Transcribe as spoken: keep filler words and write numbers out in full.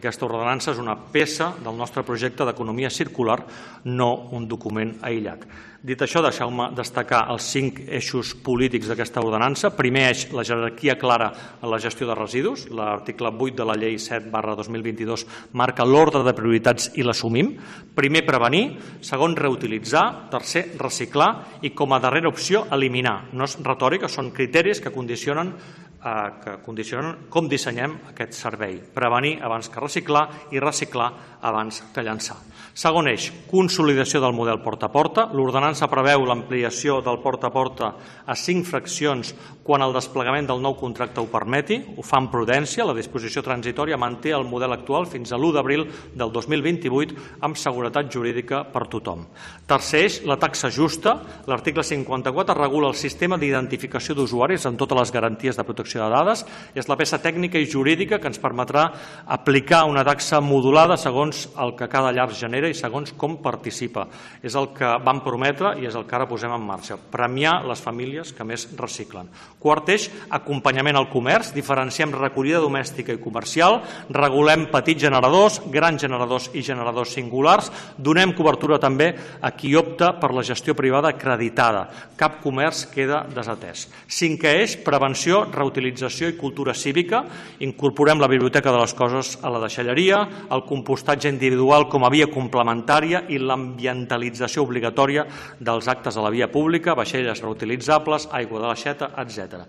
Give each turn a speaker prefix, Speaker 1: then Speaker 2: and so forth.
Speaker 1: Aquesta ordenança és una peça del nostre projecte d'economia circular, no un document aïllat. Dit això, deixeu-me destacar els cinc eixos polítics d'aquesta ordenança. Primer eix, la jerarquia clara en la gestió de residus. L'article vuit de la llei set barra dos mil vint-i-dos marca l'ordre de prioritats i l'assumim. Primer, prevenir. Segon, reutilitzar. Tercer, reciclar. I com a darrera opció, eliminar. No és retòrica, són criteris que condicionen que condicionen com dissenyem aquest servei. Prevenir abans que reciclar i reciclar abans que llançar. Segon eix, consolidació del model porta a porta. L'ordenança preveu l'ampliació del porta a porta a cinc fraccions quan el desplegament del nou contracte ho permeti. Ho fa amb prudència. La disposició transitòria manté el model actual fins a l'u d'abril del dos mil vint-i-vuit amb seguretat jurídica per tothom. Tercer eix, la taxa justa. L'article cinquanta-quatre regula el sistema d'identificació d'usuaris amb totes les garanties de protecció de dades. És la peça tècnica i jurídica que ens permetrà aplicar una taxa modulada segons el que cada llar genera i segons com participa. És el que vam prometre i és el que ara posem en marxa. Premiar les famílies que més reciclen. Quart eix, acompanyament al comerç. Diferenciem recollida domèstica i comercial. Regulem petits generadors, grans generadors i generadors singulars. Donem cobertura també a qui opta per la gestió privada acreditada. Cap comerç queda desatès. Cinquè eix, prevenció, reutilització i cultura cívica. Incorporem la biblioteca de les coses a la deixalleria, el compostatge individual com a via complementària i l'ambientalització obligatòria dels actes a la via pública, vaixelles reutilitzables, aigua de l'aixeta, etcètera.